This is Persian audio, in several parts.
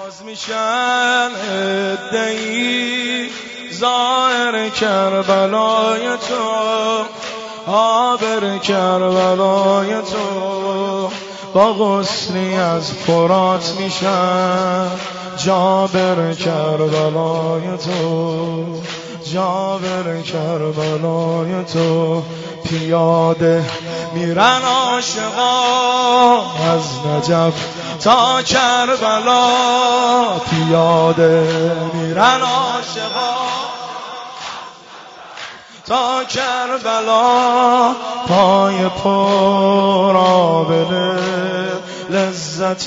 باز میشن ادعی ظاهر کربلای تو، آبر کربلای تو، با غسلی از فرات میشن جابر کربلای تو، جابر کربلای تو. پیاده میرن عاشقا از نجف تا کربلا، پیاده میرن عاشقا تا کربلا. پای پر آبله لذت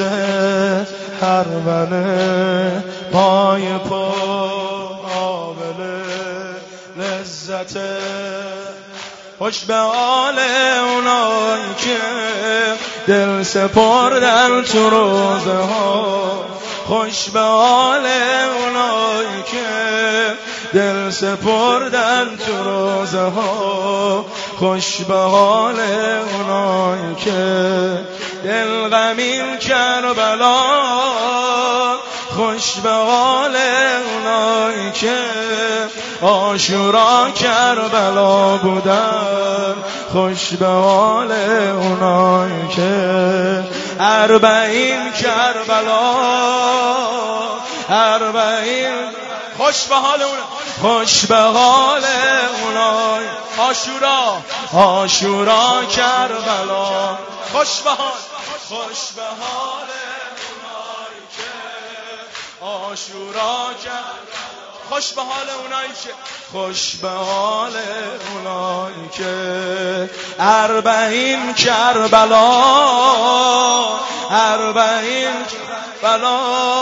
هربله، پای پر آبله لذت. خوش به حال اونایی که دل سپردن تو روزه ها، خوش به حال اونایی که دل سپردن تو روزه ها، خوش به حال اونایی که دل غمین کربلا، خوش به حال اونایی که عاشورا کربلا بودن، خوش به حال اونایی که اربعین کربلا، اربعین. خوش به حال اونایی، خوش به حال اونایی عاشورا، عاشورا کربلا. خوش به حال، خوش به حال اونایی که عاشورا کربلا، خوش به حال اونایی که، خوش به حال اونایی که اربعین کربلا، اربعین کربلا.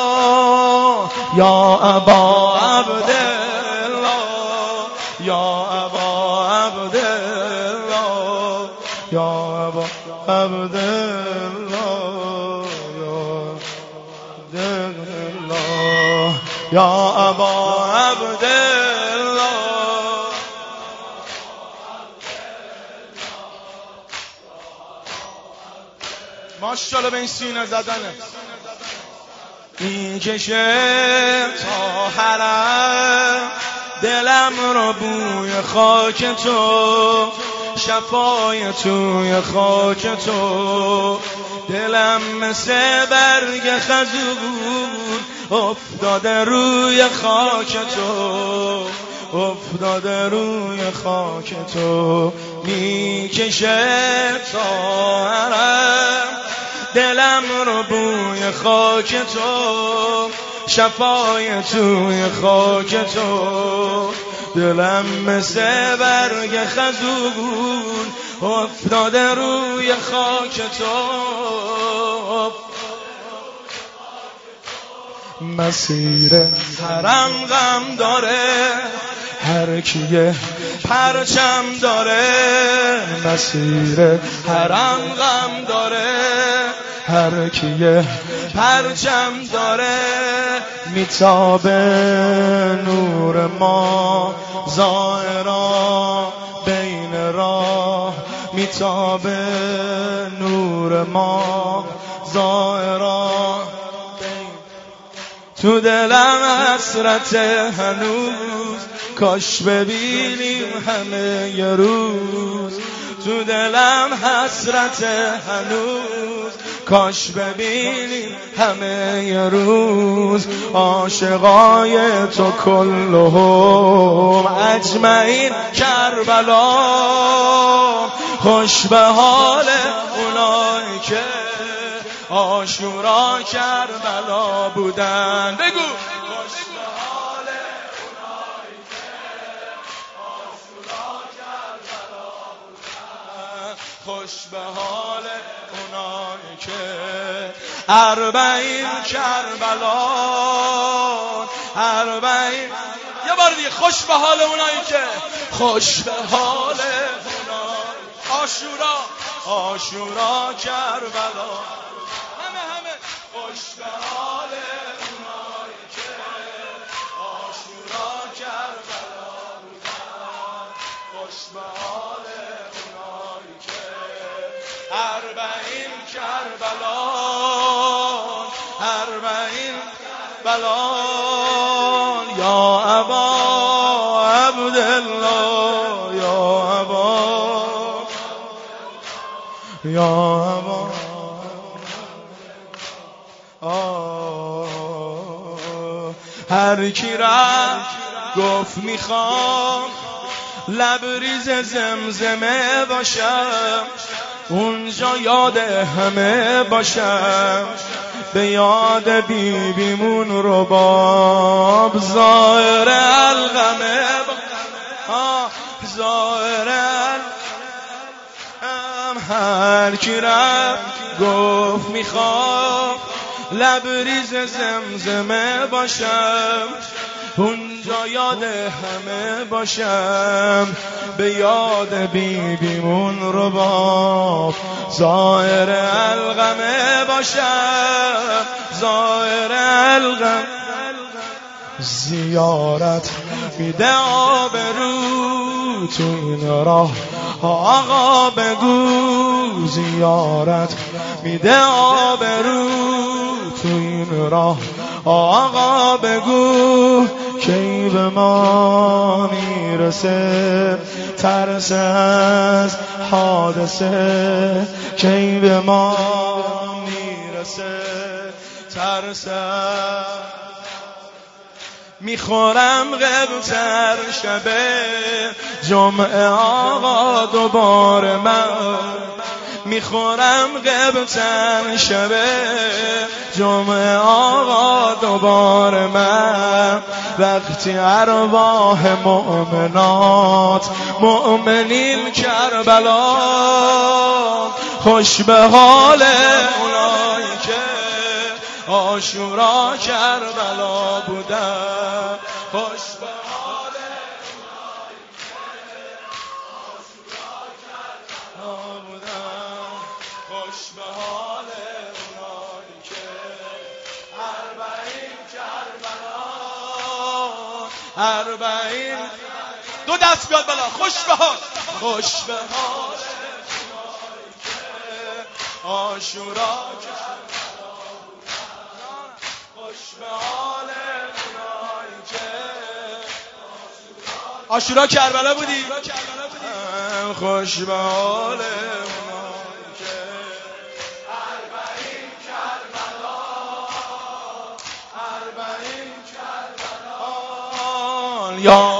یا ابا عبدالله، یا ابا عبدالله، یا ابا عبدالله، یا ابا عبدالله. ماشاءالله به این سینه زدنه. میکشه تا حرم دلم رو بوی خاک تو، شفای توی خاک تو. دلم مثل برگ خزون افتاده روی خاک تو، افتاده روی خاک تو. میکشه تا حرم دلم رو بوی خاک تو، شفای توی خاک تو. دلم مثل برگ خزون افتاده روی خاک تو. مسیر حرم غم داره هر کیه پرچم داره، مسیر حرم غم داره هر کیه پرچم داره. میتابه نور ما ظاهرا بین راه، میتابه نور ما ظاهرا. تو دلم حسرت هنوز کاش ببینیم همه یه روز، تو دلم حسرت هنوز کاش ببینیم همه یه روز. عاشقای تو کلهم اجمعین کربلا، خوش به حال اونایی که عاشورا کربلا بودن. بگو خوش به حال اونایی که عاشورا کربلا بودن، خوش به حال اونایی که اربعین کربلا، اربعین. یه بار دیگه خوش به حال اونایی که، خوش به حال اونایی عاشورا، عاشورا کربلا. خوش به حال اونایی که عاشورا کربلا بودن، خوش به حال اونایی که اربعین کربلا، اربعین. بلال یا ابا عبدالله یا ابا هر کی رفت گفت میخوام لبریز زمزمه باشم، اونجا یاد همه باشم، به یاد بیبیمون رباب ظاهر الغمه ظاهر هر کی رفت گفت میخوام لبریز زمزمه باشم، اونجا یاد همه باشم، به یاد بیبیمون رباب ظاهر الغمه باشم، ظاهر الغم. زیارت میده آبرو تو این راه آقا بگو، زیارت میده آبرو تو این راه آقا بگو، کی به ما میرسه ترس از حادثه، کی به ما میرسه ترس از میخورم غبتر شبه جمعه آقا دوباره من، میخورم غبتر شبه جمعه آقا دوباره من، وقتی ارواح مؤمنات مؤمنین کربلا خوش به حال اونایی که عاشورا کربلا بودن، خوش به حال اونایی که عاشورا کربلا بودن، خوش به حال اونایی که اربعین دو دست بیاد بالا، خوش به حال، خوش به حال اونایی که عاشورا عاشورا کربلا بودی، خوش به حال اونایی که اربعین کربلا یا